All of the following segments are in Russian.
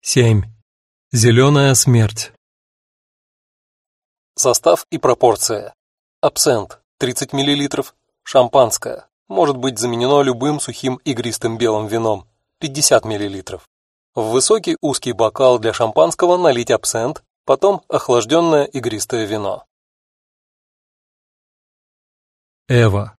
7. Зеленая смерть. Состав и пропорция. Абсент 30 мл, шампанское, может быть заменено любым сухим игристым белым вином 50 мл. В высокий узкий бокал для шампанского налить абсент, потом охлажденное игристое вино. Эва.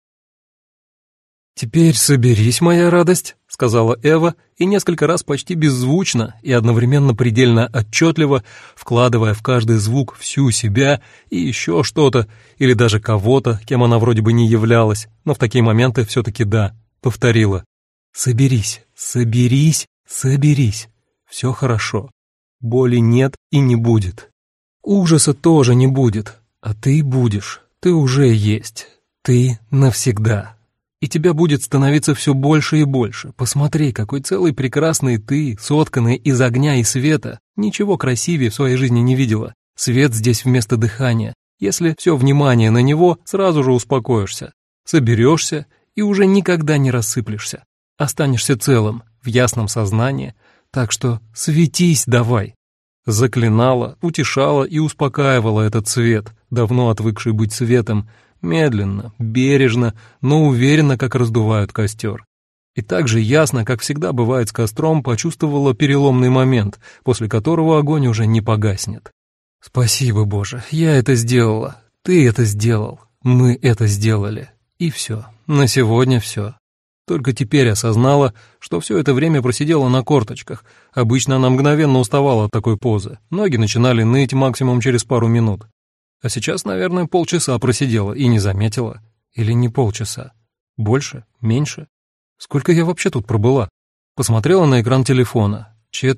«Теперь соберись, моя радость», — сказала Эва, и несколько раз почти беззвучно и одновременно предельно отчетливо, вкладывая в каждый звук всю себя и еще что-то, или даже кого-то, кем она вроде бы не являлась, но в такие моменты все-таки да, повторила. «Соберись, соберись, соберись. Все хорошо. Боли нет и не будет. Ужаса тоже не будет, а ты будешь, ты уже есть, ты навсегда». И тебя будет становиться все больше и больше. Посмотри, какой целый прекрасный ты, сотканный из огня и света. Ничего красивее в своей жизни не видела. Свет здесь вместо дыхания. Если все внимание на него, сразу же успокоишься. Соберешься и уже никогда не рассыплешься. Останешься целым, в ясном сознании. Так что светись давай. Заклинала, утешала и успокаивала этот свет, давно отвыкший быть светом, медленно, бережно, но уверенно, как раздувают костер. И так же ясно, как всегда бывает с костром, почувствовала переломный момент, после которого огонь уже не погаснет. «Спасибо, Боже, я это сделала, ты это сделал, мы это сделали. И все, на сегодня все». Только теперь осознала, что все это время просидела на корточках. Обычно она мгновенно уставала от такой позы, ноги начинали ныть максимум через пару минут. А сейчас, наверное, полчаса просидела и не заметила. Или не полчаса. Больше? Меньше? Сколько я вообще тут пробыла? Посмотрела на экран телефона.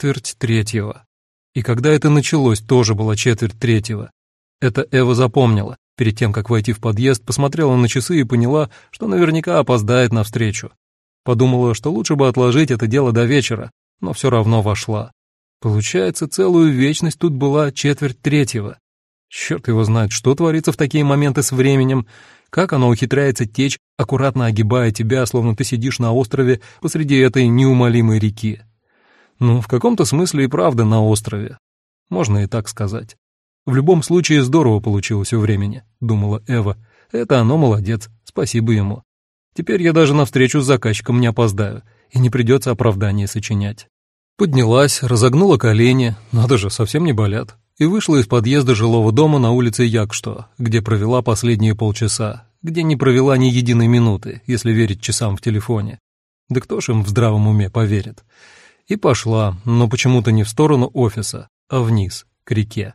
2:45. И когда это началось, тоже была 2:45. Это Эва запомнила. Перед тем, как войти в подъезд, посмотрела на часы и поняла, что наверняка опоздает на встречу. Подумала, что лучше бы отложить это дело до вечера, но все равно вошла. Получается, целую вечность тут была 2:45. Черт его знает, что творится в такие моменты с временем, как оно ухитряется течь, аккуратно огибая тебя, словно ты сидишь на острове посреди этой неумолимой реки. Ну, в каком-то смысле и правда на острове. Можно и так сказать. В любом случае здорово получилось у времени, думала Эва. Это оно молодец, спасибо ему. Теперь я даже на встречу с заказчиком не опоздаю, и не придется оправдание сочинять. Поднялась, разогнула колени, надо же, совсем не болят. И вышла из подъезда жилого дома на улице Якшто, где провела последние полчаса, где не провела ни единой минуты, если верить часам в телефоне. Да кто ж им в здравом уме поверит? И пошла, но почему-то не в сторону офиса, а вниз, к реке.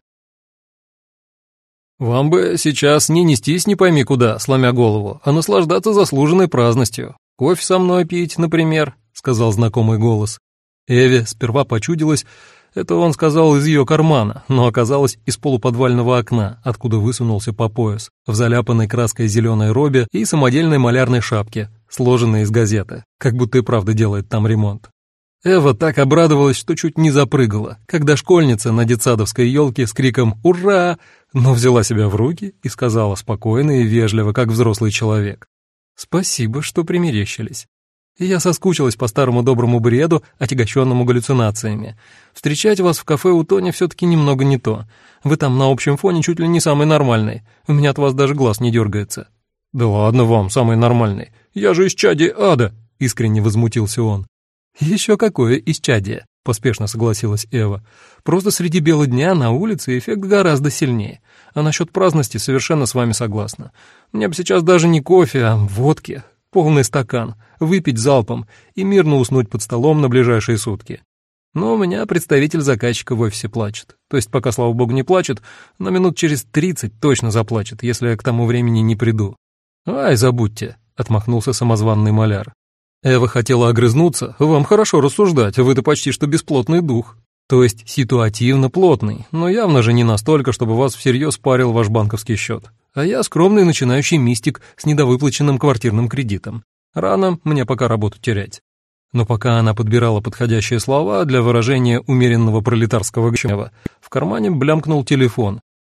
«Вам бы сейчас не нестись не пойми куда, сломя голову, а наслаждаться заслуженной праздностью. Кофе со мной пить, например», — сказал знакомый голос. Эве сперва почудилось, это он сказал из ее кармана, но оказалось из полуподвального окна, откуда высунулся по пояс, в заляпанной краской зеленой робе и самодельной малярной шапке, сложенной из газеты, как будто и правда делает там ремонт. Эва так обрадовалась, что чуть не запрыгала, когда школьница на детсадовской елке с криком «Ура!», но взяла себя в руки и сказала спокойно и вежливо, как взрослый человек: «Спасибо, что примерещились. Я соскучилась по старому доброму бреду, отягощенному галлюцинациями. Встречать вас в кафе у Тони все-таки немного не то. Вы там на общем фоне чуть ли не самый нормальный. У меня от вас даже глаз не дергается». «Да ладно вам, самый нормальный. Я же исчадие ада», — искренне возмутился он. «Еще какое исчадие», — поспешно согласилась Эва. «Просто среди бела дня на улице эффект гораздо сильнее. А насчет праздности совершенно с вами согласна. Мне бы сейчас даже не кофе, а водки. Полный стакан, выпить залпом и мирно уснуть под столом на ближайшие сутки. Но у меня представитель заказчика в офисе плачет. То есть пока, слава богу, не плачет, но минут через 30 точно заплачет, если я к тому времени не приду». «Ай, забудьте», — отмахнулся самозванный маляр. Эва хотела огрызнуться. «Вам хорошо рассуждать, вы-то почти что бесплотный дух. То есть ситуативно плотный, но явно же не настолько, чтобы вас всерьез парил ваш банковский счет. А я скромный начинающий мистик с недовыплаченным квартирным кредитом. Рано мне пока работу терять». Но пока она подбирала подходящие слова для выражения умеренного пролетарского гнева, в кармане блямкнул телефон.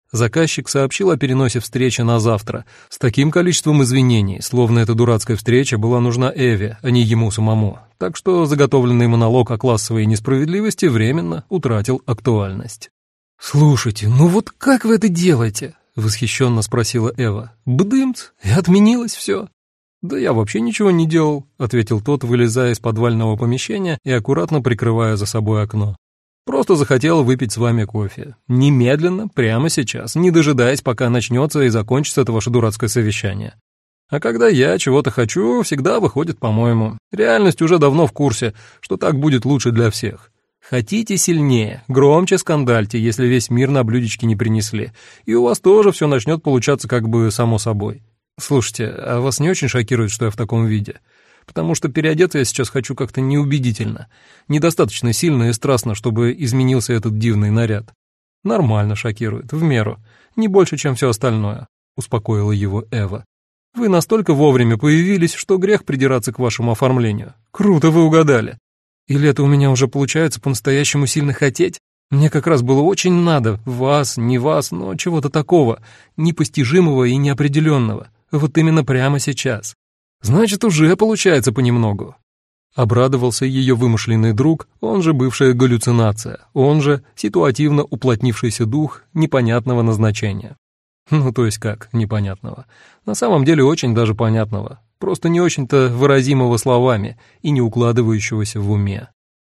Заказчик сообщил о переносе встречи на завтра с таким количеством извинений, словно эта дурацкая встреча была нужна Эве, а не ему самому. Так что заготовленный монолог о классовой несправедливости временно утратил актуальность. «Слушайте, ну вот как вы это делаете?» — восхищенно спросила Эва. «Бдымц, и отменилось все». «Да я вообще ничего не делал», — ответил тот, вылезая из подвального помещения и аккуратно прикрывая за собой окно. «Просто захотел выпить с вами кофе. Немедленно, прямо сейчас, не дожидаясь, пока начнется и закончится это ваше дурацкое совещание. А когда я чего-то хочу, всегда выходит по-моему. Реальность уже давно в курсе, что так будет лучше для всех. Хотите сильнее, громче скандальте, если весь мир на блюдечке не принесли, и у вас тоже все начнет получаться как бы само собой. Слушайте, а вас не очень шокирует, что я в таком виде? Потому что переодеться я сейчас хочу как-то неубедительно, недостаточно сильно и страстно, чтобы изменился этот дивный наряд. Нормально шокирует, в меру, не больше, чем все остальное», — успокоила его Эва. «Вы настолько вовремя появились, что грех придираться к вашему оформлению. Круто вы угадали. Или это у меня уже получается по-настоящему сильно хотеть? Мне как раз было очень надо вас, не вас, но чего-то такого, непостижимого и неопределенного, вот именно прямо сейчас. Значит, уже получается понемногу». Обрадовался ее вымышленный друг, он же бывшая галлюцинация, он же ситуативно уплотнившийся дух непонятного назначения. Ну, то есть как непонятного? На самом деле очень даже понятного, просто не очень-то выразимого словами и не укладывающегося в уме.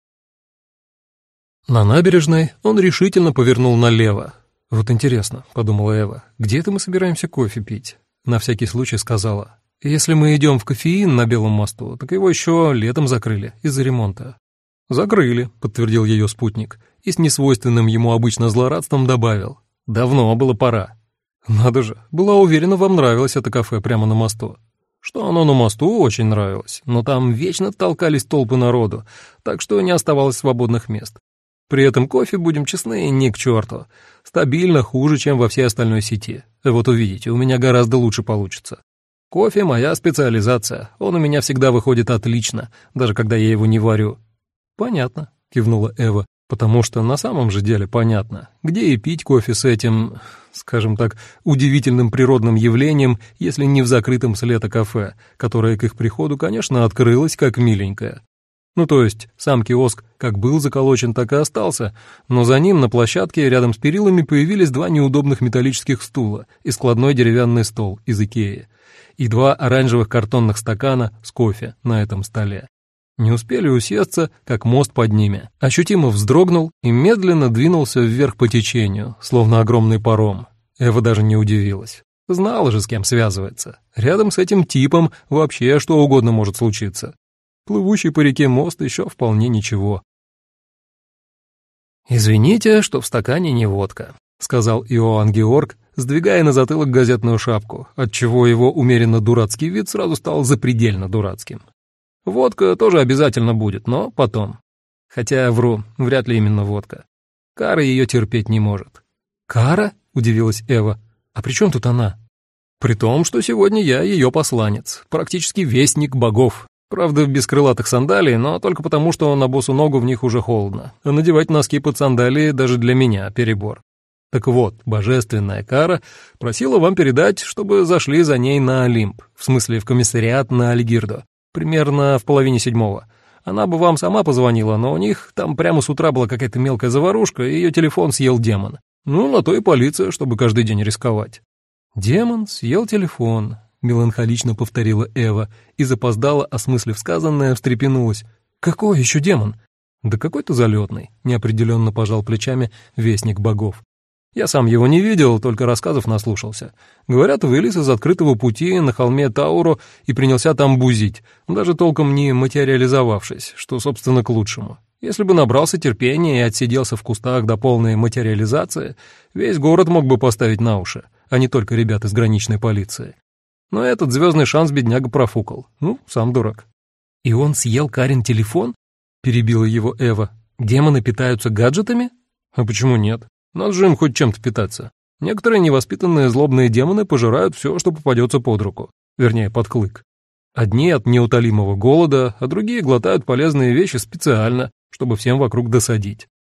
На набережной он решительно повернул налево. «Вот интересно», — подумала Эва, — «где это мы собираемся кофе пить?» На всякий случай сказала: «Если мы идем в кофеин на Белом мосту, так его еще летом закрыли из-за ремонта». «Закрыли», — подтвердил ее спутник, и с несвойственным ему обычно злорадством добавил: «Давно было пора». «Надо же, была уверена, вам нравилось это кафе прямо на мосту». «Что оно на мосту, очень нравилось, но там вечно толкались толпы народу, так что не оставалось свободных мест. При этом кофе, будем честны, ни к черту. Стабильно хуже, чем во всей остальной сети. Вот увидите, у меня гораздо лучше получится. Кофе — моя специализация, он у меня всегда выходит отлично, даже когда я его не варю». «Понятно», — кивнула Эва, «потому что на самом же деле понятно, где и пить кофе с этим, скажем так, удивительным природным явлением, если не в закрытом с лета кафе, которое к их приходу, конечно, открылось как миленькое. Ну, то есть, сам киоск как был заколочен, так и остался, но за ним на площадке рядом с перилами появились два неудобных металлических стула и складной деревянный стол из Икеи, и два оранжевых картонных стакана с кофе на этом столе. Не успели усесться, как мост под ними ощутимо вздрогнул и медленно двинулся вверх по течению, словно огромный паром. Эва даже не удивилась. Знала же, с кем связывается. Рядом с этим типом вообще что угодно может случиться. Плывущий по реке мост еще вполне ничего. «Извините, что в стакане не водка», — сказал Иоанн Георг, сдвигая на затылок газетную шапку, отчего его умеренно дурацкий вид сразу стал запредельно дурацким. «Водка тоже обязательно будет, но потом. Хотя, вру, вряд ли именно водка. Кара ее терпеть не может». «Кара?» — удивилась Эва. «А при чем тут она?» «При том, что сегодня я ее посланец, практически вестник богов. Правда, без крылатых сандалий, но только потому, что на босу ногу в них уже холодно, а надевать носки под сандалии даже для меня перебор. Так вот, божественная Кара просила вам передать, чтобы зашли за ней на Олимп, в смысле в комиссариат на Альгирдо, примерно в 6:30. Она бы вам сама позвонила, но у них там прямо с утра была какая-то мелкая заварушка, и ее телефон съел демон. Ну, на то и полиция, чтобы каждый день рисковать». «Демон съел телефон», — меланхолично повторила Эва и запоздала, осмыслив сказанное, встрепенулась. «Какой еще демон?» «Да какой-то залетный», — неопределенно пожал плечами вестник богов. «Я сам его не видел, только рассказов наслушался. Говорят, вылез из открытого пути на холме Тауру и принялся там бузить, даже толком не материализовавшись, что, собственно, к лучшему. Если бы набрался терпения и отсиделся в кустах до полной материализации, весь город мог бы поставить на уши, а не только ребят из граничной полиции. Но этот звездный шанс бедняга профукал. Ну, сам дурак». «И он съел Карин телефон?» — перебила его Эва. «Демоны питаются гаджетами?» «А почему нет? Надо же им хоть чем-то питаться. Некоторые невоспитанные злобные демоны пожирают все, что попадется под руку. Вернее, под клык. Одни от неутолимого голода, а другие глотают полезные вещи специально, чтобы всем вокруг досадить.